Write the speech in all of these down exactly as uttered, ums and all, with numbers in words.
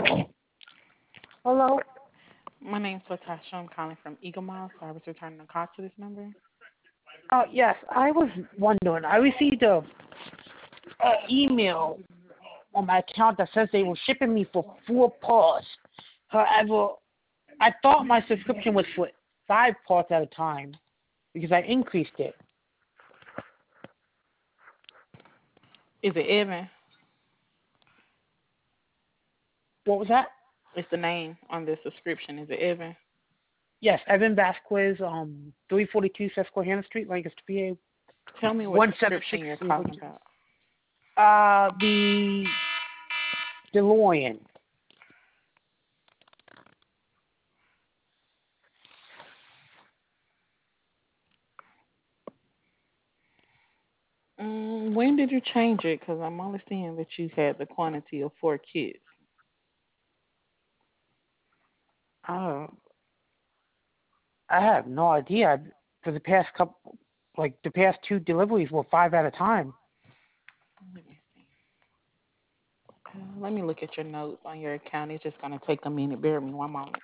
Hello? My name's Latasha. I'm calling from Eagle Mile, so I was returning a call to this number. Uh, yes, I was wondering. I received a, a email on my account that says they were shipping me for four parts. However, I thought my subscription was for five parts at a time because I increased it. Is it Evan? What was that? It's the name on the subscription. Is it Evan? Yes, Evan Vasquez, um, three forty-two Susquehanna Street, Lancaster, P A, Tell me what subscription you're calling one seven six. about. Uh, the DeLorean. Mm, when did you change it? Because I'm only seeing that you had the quantity of four kids. Uh, I have no idea. For the past couple, like the past two deliveries were five at a time. Let me see. Uh, let me look at your notes on your account. It's just going to take a minute. Bear with me one moment.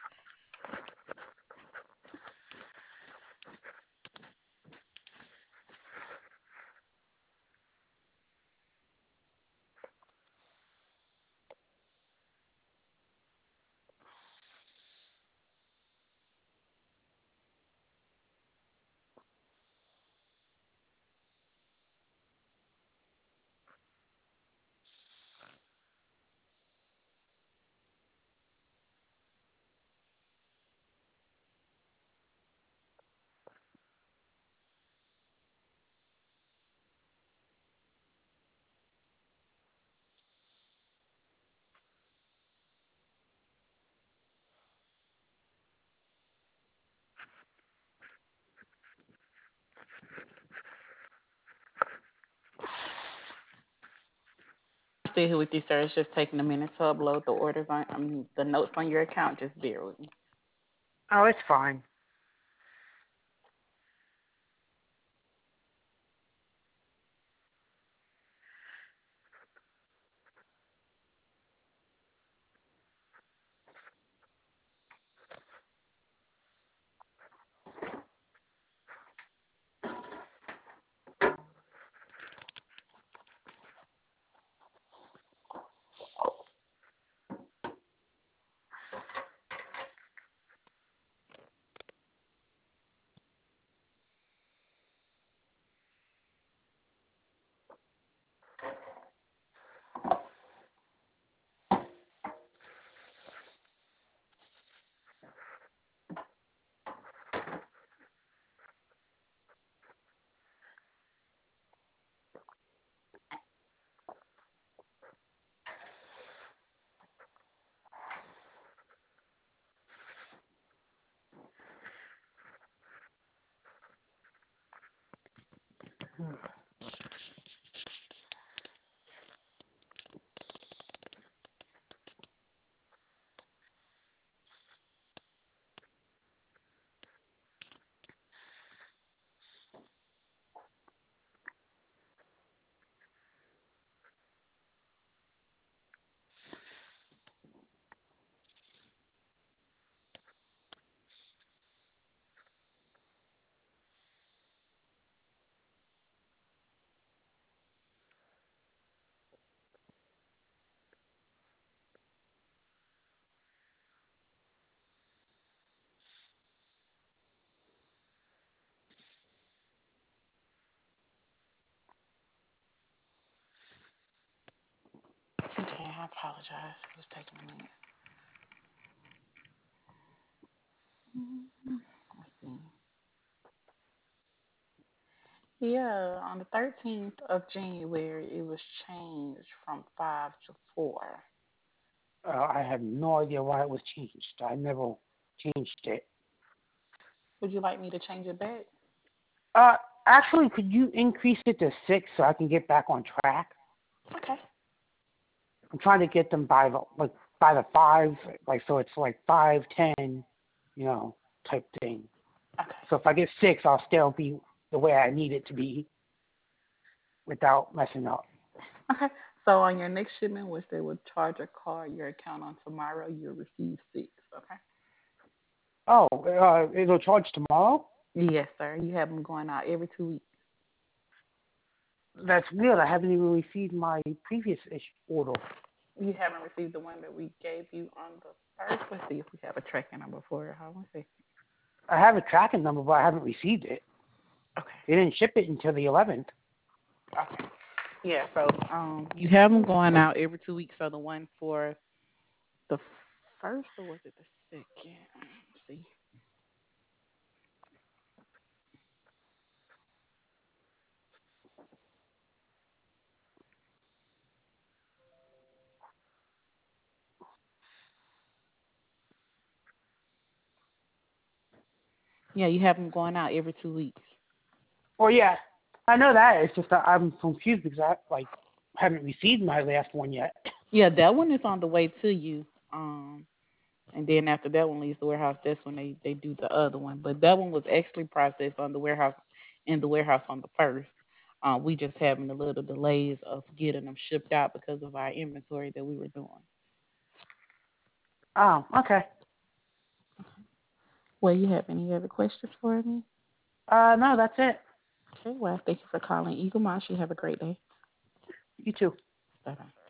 Still here with you, sir. It's just taking a minute to upload the orders on um, the notes on your account. Just bear with me. Oh, it's fine. Okay, I apologize. It's taking a minute. Mhm. Let's see. Yeah, on the thirteenth of January, it was changed from five to four. Uh, I have no idea why it was changed. I never changed it. Would you like me to change it back? Uh, Actually, could you increase it to six so I can get back on track? Okay. I'm trying to get them by the like by the five, like so it's like five, ten, you know, type thing. Okay. So if I get six, I'll still be the way I need it to be without messing up. Okay. So on your next shipment, which they will charge or card your account on tomorrow, you'll receive six. Okay. Oh, uh, it'll charge tomorrow? Yes, sir. You have them going out every two weeks. That's weird. I haven't even received my previous ish order. You haven't received the one that we gave you on the first. Let's see if we have a tracking number for it. Hold on a second. I have a tracking number, but I haven't received it. Okay. They didn't ship it until the eleventh. Okay. Yeah. So um, you have them going out every two weeks. So the one for the first, or was it the second? Let's see. Yeah, you have them going out every two weeks. Well, yeah, I know that. It's just that I'm confused because I like haven't received my last one yet. Yeah, that one is on the way to you. Um, and then after that one leaves the warehouse, that's when they, they do the other one. But that one was actually processed on the warehouse in the warehouse on the first. Uh, we just having a little delays of getting them shipped out because of our inventory that we were doing. Oh, okay. Well, you have any other questions for me? Uh, no, that's it. Okay, well, thank you for calling Eagle Moss. You have a great day. You too. Bye-bye.